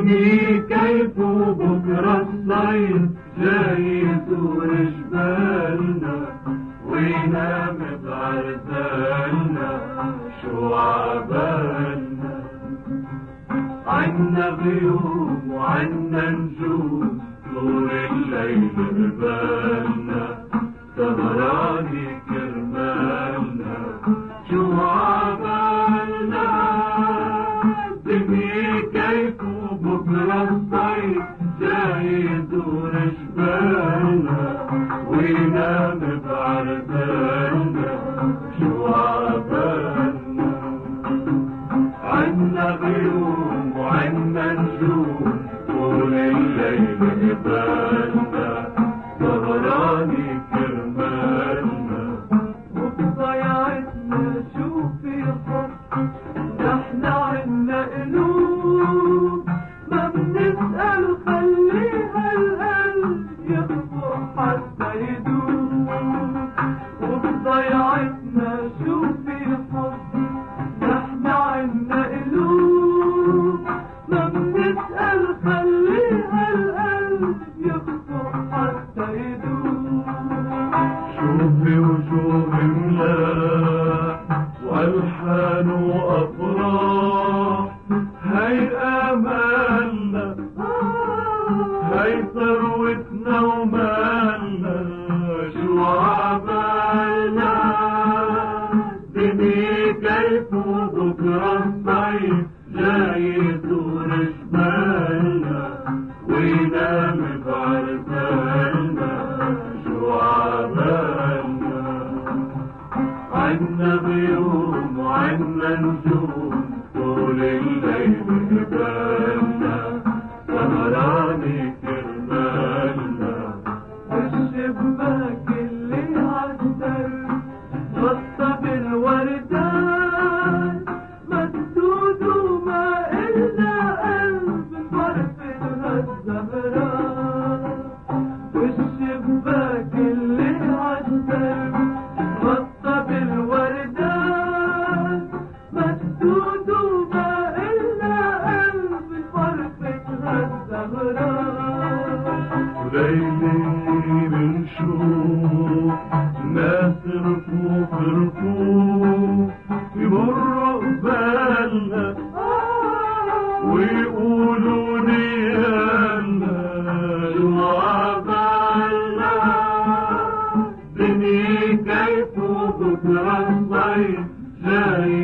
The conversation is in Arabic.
كيف بكرة الصيف جاي يزور جبالنا وينام بعرسالنا شو عبالنا. عنا غيوم وعنا نجوم طول الليل قبالنا سهراني كرمالنا شو عبالنا. دنيا كيف بكرة الصيف جاي يزور جبالنا وينام بعرسالنا شو عبالنا. عنا غيوم وعنا نجوم طول الليل قبالنا سهراني كرمالنا. وبضيعتنا شو في حب نحن عنا قلوب ما بنسأل خليها القلب يخبر حتى يدوب. وبضيعتنا شو في حب نحن عنا قلوب ما بنسأل خليها القلب يخبر حتى يدوب. شوفي وجوه ملاح والحان وافراح هاي امالنا هاي ثروتنا ومالنا شو عبالنا. دنيا كيف بكرة الصيف جاي يزور جبالنا وينام بعرسالنا شو عبالنا. عنا غيوم وعنا نجوم طول الليل قبالنا سهراني كرمالنا. والشباك اللي عالدرب غطى بالوردان مسدود وما إلا قلب فرفتها الزهران. والشباك اللي عالدرب غطى بالوردان مسدود وما إلا قلب فرفتها الزهران. وليلي بنشوف ناس رفوف رفوف يمروا قبالنا ويقولوا نيالنا شو عبالنا. دنيا كيف بكرة الصيف جاي